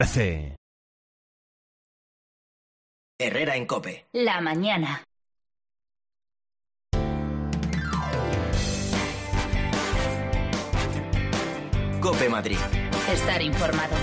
Herrera en COPE. La mañana. COPE Madrid. Estar informado.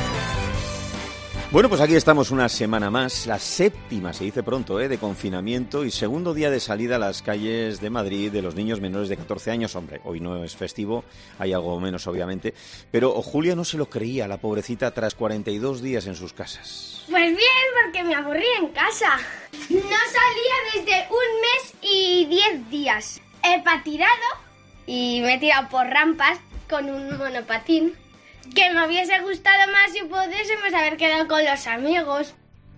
Bueno, pues aquí estamos una semana más, la séptima, se dice pronto, de confinamiento y segundo día de salida a las calles de Madrid de los niños menores de 14 años. Hombre, hoy no es festivo, hay algo menos obviamente, pero Julia no se lo creía, la pobrecita, tras 42 días en sus casas. Pues bien, porque me aburrí en casa. No salía desde 1 mes y 10 días. He patinado y me he tirado por rampas con un monopatín. Que me hubiese gustado más si pudiésemos haber quedado con los amigos.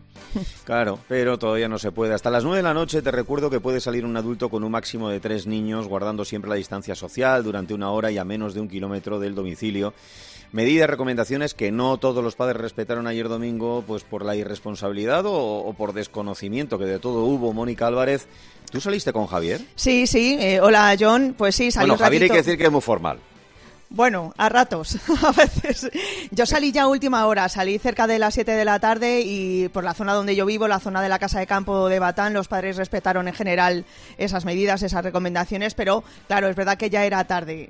Claro, pero todavía no se puede. Hasta las 9 de la noche te recuerdo que puede salir un adulto con un máximo de 3 niños, guardando siempre la distancia social durante 1 hora y a menos de 1 kilómetro del domicilio. Medidas, recomendaciones que no todos los padres respetaron ayer domingo, pues por la irresponsabilidad o por desconocimiento, que de todo hubo. Mónica Álvarez, ¿tú saliste con Javier? Sí, hola John, pues sí, salí un ratito. Javier hay que decir que es muy formal. Bueno, a ratos, a veces. Yo salí ya a última hora, salí cerca de las 7 de la tarde y por la zona donde yo vivo, la zona de la Casa de Campo de Batán, los padres respetaron en general esas medidas, esas recomendaciones, pero claro, es verdad que ya era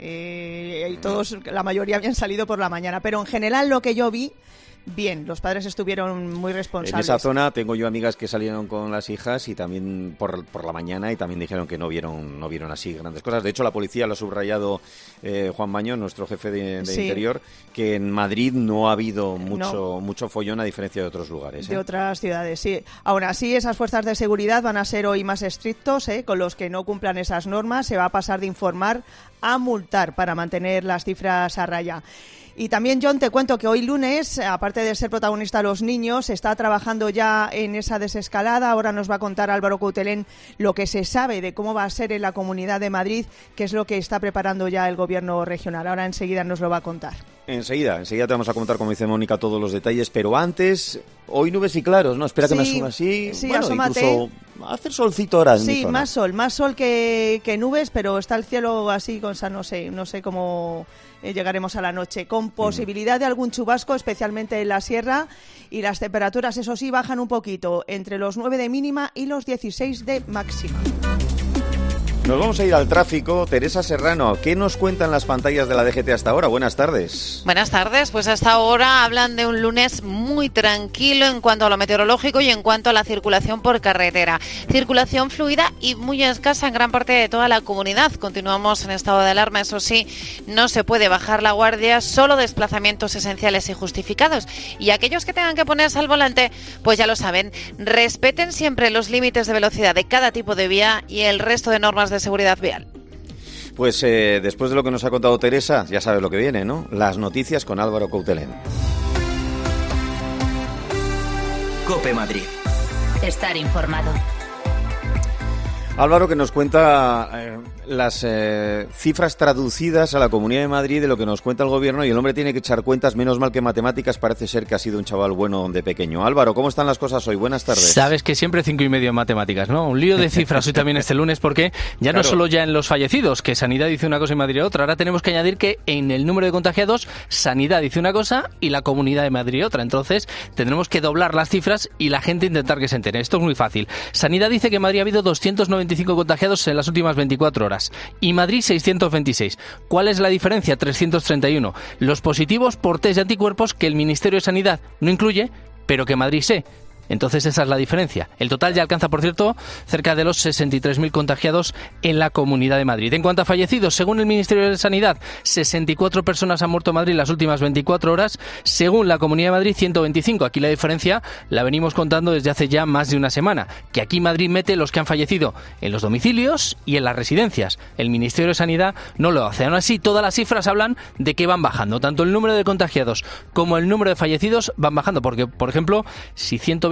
tarde y todos, la mayoría habían salido por la mañana, pero en general lo que yo vi, bien, los padres estuvieron muy responsables. En esa zona tengo yo amigas que salieron con las hijas y también por la mañana y también dijeron que no vieron así grandes cosas. De hecho, la policía lo ha subrayado Juan Bañón, nuestro jefe de sí. Interior, que en Madrid no ha habido mucho follón a diferencia de otros lugares. De otras ciudades, sí. Aún así, esas fuerzas de seguridad van a ser hoy más estrictos, con los que no cumplan esas normas. Se va a pasar de informar a multar para mantener las cifras a raya. Y también, John, te cuento que hoy lunes, aparte de ser protagonista los niños, se está trabajando ya en esa desescalada. Ahora nos va a contar Álvaro Coutelén lo que se sabe de cómo va a ser en la Comunidad de Madrid, que es lo que está preparando ya el Gobierno regional. Ahora enseguida nos lo va a contar. Enseguida te vamos a contar, como dice Mónica, todos los detalles, pero antes, hoy nubes y claros, ¿no? Espera que me asuma así. Sí, bueno, asómate. Incluso hacer solcito ahora en mi zona. más sol que nubes, pero está el cielo así, no sé cómo llegaremos a la noche, con posibilidad de algún chubasco, especialmente en la sierra, y las temperaturas, eso sí, bajan un poquito, entre los 9 de mínima y los 16 de máxima. Nos vamos a ir al tráfico. Teresa Serrano, ¿qué nos cuentan las pantallas de la DGT hasta ahora? Buenas tardes. Buenas tardes, pues hasta ahora hablan de un lunes muy tranquilo en cuanto a lo meteorológico y en cuanto a la circulación por carretera. Circulación fluida y muy escasa en gran parte de toda la comunidad. Continuamos en estado de alarma, eso sí, no se puede bajar la guardia, solo desplazamientos esenciales y justificados. Y aquellos que tengan que ponerse al volante, pues ya lo saben, respeten siempre los límites de velocidad de cada tipo de vía y el resto de normas de seguridad vial. Pues después de lo que nos ha contado Teresa, ya sabes lo que viene, ¿no? Las noticias con Álvaro Coutelén. COPE Madrid. Estar informado. Álvaro, que nos cuenta las cifras traducidas a la Comunidad de Madrid de lo que nos cuenta el Gobierno, y el hombre tiene que echar cuentas, menos mal que matemáticas, parece ser que ha sido un chaval bueno de pequeño. Álvaro, ¿cómo están las cosas hoy? Buenas tardes. Sabes que siempre 5,5 en matemáticas, ¿no? Un lío de cifras hoy también este lunes, porque ya no solo ya en los fallecidos, que Sanidad dice una cosa y Madrid otra, ahora tenemos que añadir que en el número de contagiados, Sanidad dice una cosa y la Comunidad de Madrid otra. Entonces tendremos que doblar las cifras y la gente intentar que se entere. Esto es muy fácil. Sanidad dice que en Madrid ha habido 295 contagiados en las últimas 24 horas y Madrid 626. ¿Cuál es la diferencia? 331. Los positivos por test de anticuerpos que el Ministerio de Sanidad no incluye, pero que Madrid sí. Entonces esa es la diferencia. El total ya alcanza, por cierto, cerca de los 63.000 contagiados en la Comunidad de Madrid. En cuanto a fallecidos, según el Ministerio de Sanidad, 64 personas han muerto en Madrid en las últimas 24 horas. Según la Comunidad de Madrid, 125. Aquí la diferencia la venimos contando desde hace ya más de una semana, que aquí Madrid mete los que han fallecido en los domicilios y en las residencias. El Ministerio de Sanidad no lo hace. Aún así, todas las cifras hablan de que van bajando. Tanto el número de contagiados como el número de fallecidos van bajando, porque, por ejemplo, si 120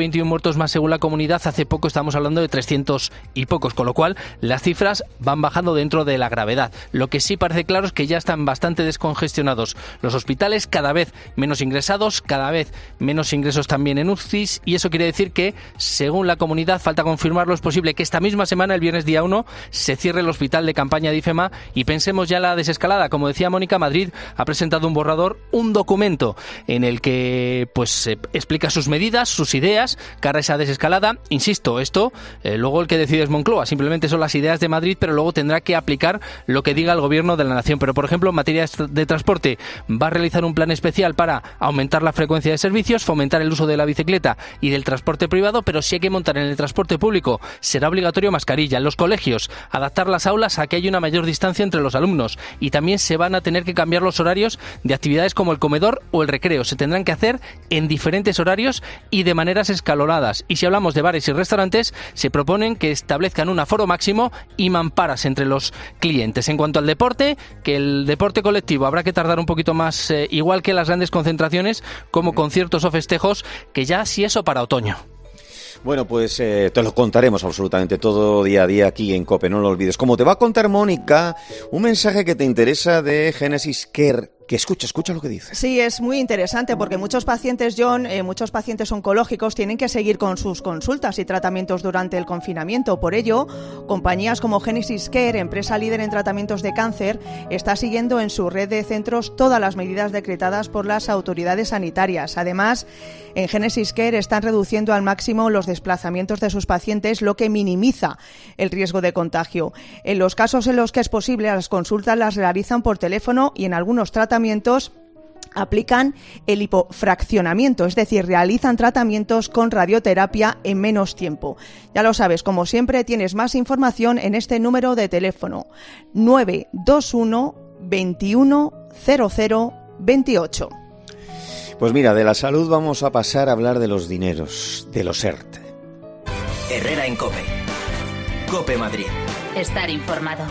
121 muertos más según la comunidad. Hace poco estamos hablando de 300 y pocos, con lo cual las cifras van bajando dentro de la gravedad. Lo que sí parece claro es que ya están bastante descongestionados los hospitales, cada vez menos ingresados, cada vez menos ingresos también en UCIs, y eso quiere decir que, según la comunidad, falta confirmarlo, es posible que esta misma semana, el viernes día 1, se cierre el hospital de campaña de IFEMA y pensemos ya en la desescalada. Como decía Mónica, Madrid ha presentado un borrador, un documento en el que pues explica sus medidas, sus ideas cara a esa desescalada. Insisto, esto luego el que decide es Moncloa, simplemente son las ideas de Madrid, pero luego tendrá que aplicar lo que diga el Gobierno de la Nación. Pero, por ejemplo, en materia de transporte, va a realizar un plan especial para aumentar la frecuencia de servicios, fomentar el uso de la bicicleta y del transporte privado, pero si hay que montar en el transporte público, será obligatorio mascarilla. En los colegios, adaptar las aulas a que haya una mayor distancia entre los alumnos, y también se van a tener que cambiar los horarios de actividades como el comedor o el recreo. Se tendrán que hacer en diferentes horarios y de maneras escalonadas. Y si hablamos de bares y restaurantes, se proponen que establezcan un aforo máximo y mamparas entre los clientes. En cuanto al deporte, que el deporte colectivo habrá que tardar un poquito más, igual que las grandes concentraciones como conciertos o festejos, que ya si eso para otoño. Bueno, pues te lo contaremos absolutamente todo día a día aquí en COPE, no lo olvides. Como te va a contar Mónica, un mensaje que te interesa de Genesis Care, que escucha lo que dice. Sí, es muy interesante porque muchos pacientes, John, muchos pacientes oncológicos tienen que seguir con sus consultas y tratamientos durante el confinamiento. Por ello, compañías como Genesis Care, empresa líder en tratamientos de cáncer, está siguiendo en su red de centros todas las medidas decretadas por las autoridades sanitarias. Además, en Genesis Care están reduciendo al máximo los desplazamientos de sus pacientes, lo que minimiza el riesgo de contagio. En los casos en los que es posible, las consultas las realizan por teléfono y en algunos tratamientos aplican el hipofraccionamiento, es decir, realizan tratamientos con radioterapia en menos tiempo. Ya lo sabes, como siempre, tienes más información en este número de teléfono 921 21 00 28. Pues mira, de la salud vamos a pasar a hablar de los dineros, de los ERTE. Herrera en COPE. COPE Madrid. Estar informado.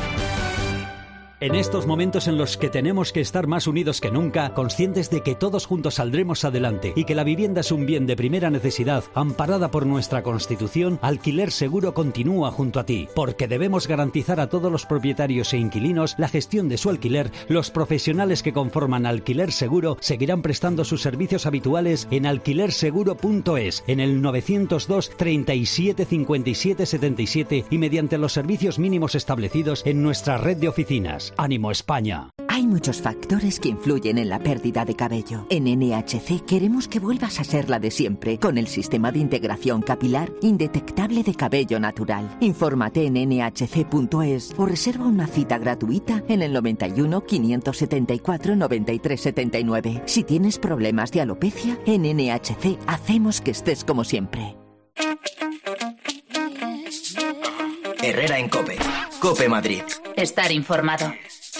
En estos momentos en los que tenemos que estar más unidos que nunca, conscientes de que todos juntos saldremos adelante y que la vivienda es un bien de primera necesidad, amparada por nuestra Constitución, Alquiler Seguro continúa junto a ti. Porque debemos garantizar a todos los propietarios e inquilinos la gestión de su alquiler, los profesionales que conforman Alquiler Seguro seguirán prestando sus servicios habituales en alquilerseguro.es, en el 902 37 57 77 y mediante los servicios mínimos establecidos en nuestra red de oficinas. ¡Ánimo, España! Hay muchos factores que influyen en la pérdida de cabello. En NHC queremos que vuelvas a ser la de siempre, con el sistema de integración capilar indetectable de cabello natural. Infórmate en nhc.es o reserva una cita gratuita en el 91 574 93 79. Si tienes problemas de alopecia, en NHC hacemos que estés como siempre. Herrera en COPE. COPE Madrid. Estar informado.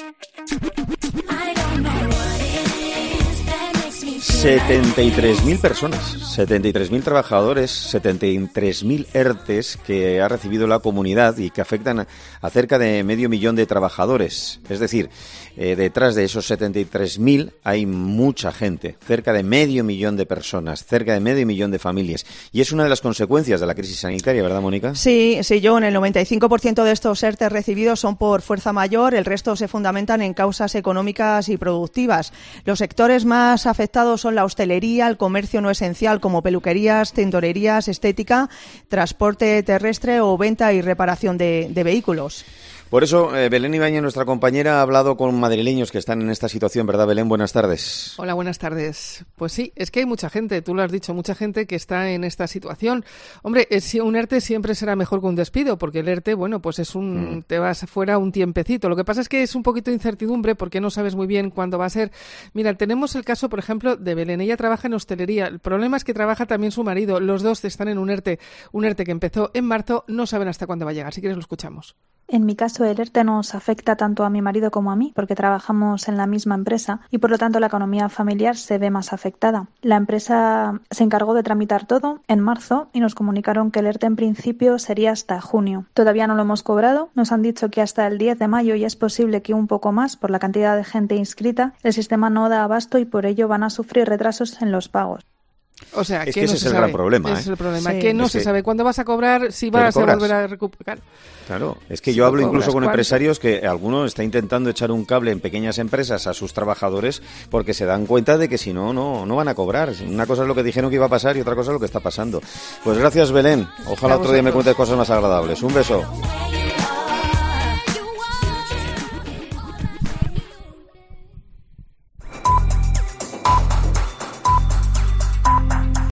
73.000 personas, 73.000 trabajadores, 73.000 ERTEs que ha recibido la comunidad y que afectan a cerca de 500.000 de trabajadores. Es decir, detrás de esos 73.000 hay mucha gente, cerca de 500.000 de personas, cerca de 500.000 de familias. Y es una de las consecuencias de la crisis sanitaria, ¿verdad, Mónica? Sí, John, el 95% de estos ERTEs recibidos son por fuerza mayor, el resto se fundamentan en causas económicas y productivas. Los sectores más afectados son la hostelería, el comercio no esencial como peluquerías, tintorerías, estética, transporte terrestre o venta y reparación de vehículos. Por eso, Belén Ibáñez, nuestra compañera, ha hablado con madrileños que están en esta situación, ¿verdad, Belén? Buenas tardes. Hola, buenas tardes. Pues sí, es que hay mucha gente, tú lo has dicho, mucha gente que está en esta situación. Hombre, un ERTE siempre será mejor que un despido, porque el ERTE, bueno, pues es te vas fuera un tiempecito. Lo que pasa es que es un poquito de incertidumbre porque no sabes muy bien cuándo va a ser. Mira, tenemos el caso, por ejemplo, de Belén. Ella trabaja en hostelería. El problema es que trabaja también su marido. Los dos están en un ERTE que empezó en marzo, no saben hasta cuándo va a llegar. Si quieres lo escuchamos. En mi caso, el ERTE nos afecta tanto a mi marido como a mí, porque trabajamos en la misma empresa y por lo tanto la economía familiar se ve más afectada. La empresa se encargó de tramitar todo en marzo y nos comunicaron que el ERTE en principio sería hasta junio. Todavía no lo hemos cobrado, nos han dicho que hasta el 10 de mayo y es posible que un poco más por la cantidad de gente inscrita. El sistema no da abasto y por ello van a sufrir retrasos en los pagos. O sea, es que ese no es se el sabe. gran problema. Ese es el problema, Sí. que no Es se que- sabe cuándo vas a cobrar, si vas a volver a recuperar. Claro, es que Si yo no hablo incluso cobras, con ¿cuánto? empresarios que alguno está intentando echar un cable en pequeñas empresas a sus trabajadores porque se dan cuenta de que si no, no van a cobrar. Una cosa es lo que dijeron que iba a pasar y otra cosa es lo que está pasando. Pues gracias, Belén. Ojalá otro día me cuentes cosas más agradables. Un beso.